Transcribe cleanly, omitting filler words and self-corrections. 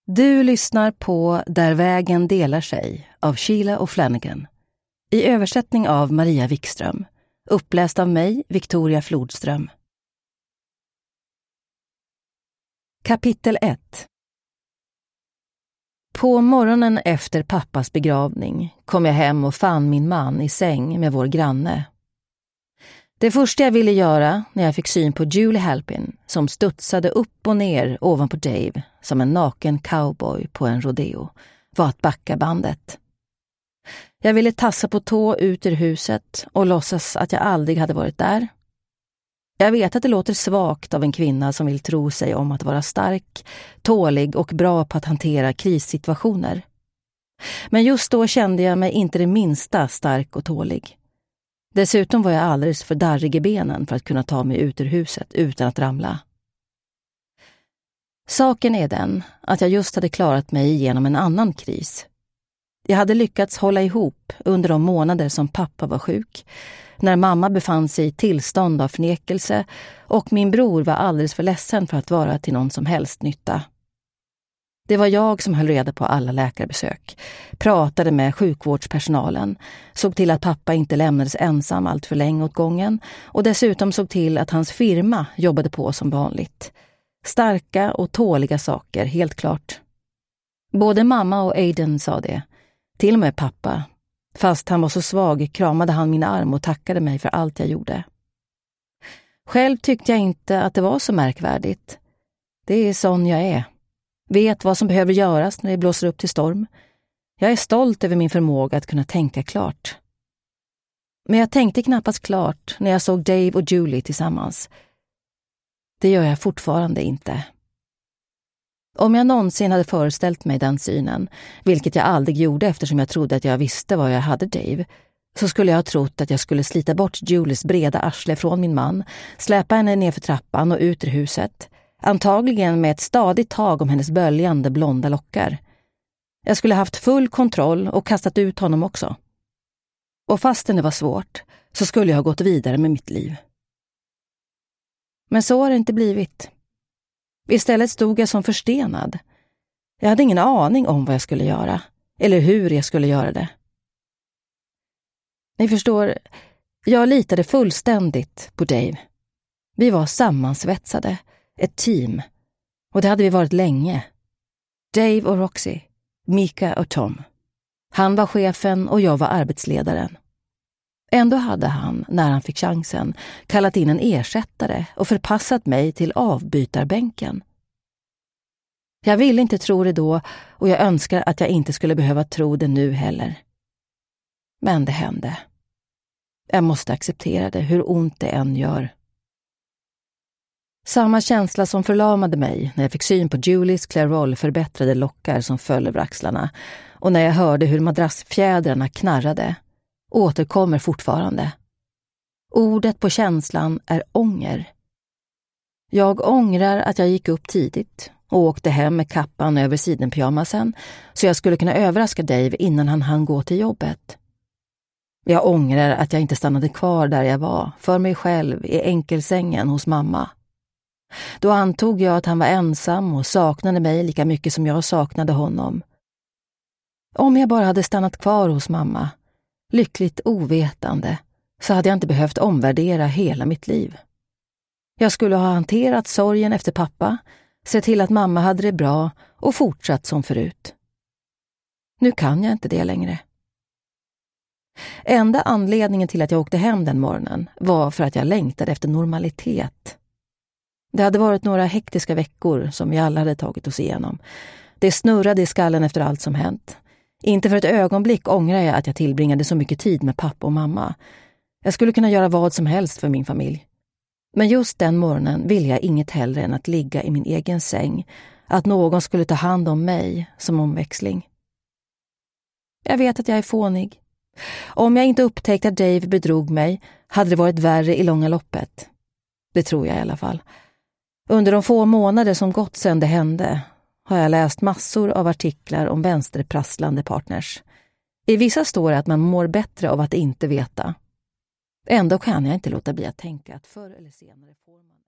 Du lyssnar på Där vägen delar sig av Sheila och Flanagan. I översättning av Maria Wikström. Uppläst av mig, Victoria Flodström. Kapitel 1. På morgonen efter pappas begravning kom jag hem och fann min man i säng med vår granne. Det första jag ville göra när jag fick syn på Julie Halpin, som studsade upp och ner ovanpå Dave som en naken cowboy på en rodeo, var att backa bandet. Jag ville tassa på tå ut ur huset och låtsas att jag aldrig hade varit där. Jag vet att det låter svagt av en kvinna som vill tro sig om att vara stark, tålig och bra på att hantera krissituationer. Men just då kände jag mig inte det minsta stark och tålig. Dessutom var jag alldeles för darrig i benen för att kunna ta mig ut ur huset utan att ramla. Saken är den att jag just hade klarat mig igenom en annan kris. Jag hade lyckats hålla ihop under de månader som pappa var sjuk, när mamma befann sig i tillstånd av förnekelse och min bror var alldeles för ledsen för att vara till någon som helst nytta. Det var jag som höll reda på alla läkarbesök, pratade med sjukvårdspersonalen, såg till att pappa inte lämnades ensam allt för länge åt gången och dessutom såg till att hans firma jobbade på som vanligt. Starka och tåliga saker, helt klart. Både mamma och Aiden sa det, till och med pappa. Fast han var så svag kramade han min arm och tackade mig för allt jag gjorde. Själv tyckte jag inte att det var så märkvärdigt. Det är sån jag är. Vet vad som behöver göras när det blåser upp till storm. Jag är stolt över min förmåga att kunna tänka klart. Men jag tänkte knappast klart när jag såg Dave och Julie tillsammans. Det gör jag fortfarande inte. Om jag någonsin hade föreställt mig den synen, vilket jag aldrig gjorde eftersom jag trodde att jag visste vad jag hade Dave, så skulle jag ha trott att jag skulle slita bort Julies breda arsle från min man, släpa henne ner för trappan och ut ur huset, antagligen med ett stadigt tag om hennes böljande blonda lockar. Jag skulle haft full kontroll och kastat ut honom också. Och fastän det var svårt så skulle jag ha gått vidare med mitt liv. Men så har det inte blivit. Istället stod jag som förstenad. Jag hade ingen aning om vad jag skulle göra, eller hur jag skulle göra det. Ni förstår, jag litade fullständigt på Dave. Vi var sammansvetsade, ett team, och det hade vi varit länge. Dave och Roxy, Mika och Tom. Han var chefen och jag var arbetsledaren. Ändå hade han, när han fick chansen, kallat in en ersättare och förpassat mig till avbytarbänken. Jag ville inte tro det då och jag önskar att jag inte skulle behöva tro det nu heller. Men det hände. Jag måste acceptera det, hur ont det än gör. Samma känsla som förlamade mig när jag fick syn på Julies Clairol förbättrade lockar som föll över axlarna och när jag hörde hur madrassfjädrarna knarrade återkommer fortfarande. Ordet på känslan är ånger. Jag ångrar att jag gick upp tidigt och åkte hem med kappan över sidenpyjamasen så jag skulle kunna överraska Dave innan han hann gå till jobbet. Jag ångrar att jag inte stannade kvar där jag var, för mig själv i enkelsängen hos mamma. Då antog jag att han var ensam och saknade mig lika mycket som jag saknade honom. Om jag bara hade stannat kvar hos mamma, lyckligt ovetande, så hade jag inte behövt omvärdera hela mitt liv. Jag skulle ha hanterat sorgen efter pappa, sett till att mamma hade det bra och fortsatt som förut. Nu kan jag inte det längre. Enda anledningen till att jag åkte hem den morgonen var för att jag längtade efter normalitet. Det hade varit några hektiska veckor som vi alla hade tagit oss igenom. Det snurrade i skallen efter allt som hänt. Inte för ett ögonblick ångrar jag att jag tillbringade så mycket tid med pappa och mamma. Jag skulle kunna göra vad som helst för min familj. Men just den morgonen ville jag inget hellre än att ligga i min egen säng. Att någon skulle ta hand om mig som omväxling. Jag vet att jag är fånig. Om jag inte upptäckte att Dave bedrog mig hade det varit värre i långa loppet. Det tror jag i alla fall. Under de få månader som gått sedan det hände har jag läst massor av artiklar om vänsterprasslande partners. I vissa står det att man mår bättre av att inte veta. Ändå kan jag inte låta bli att tänka att förr eller senare får man...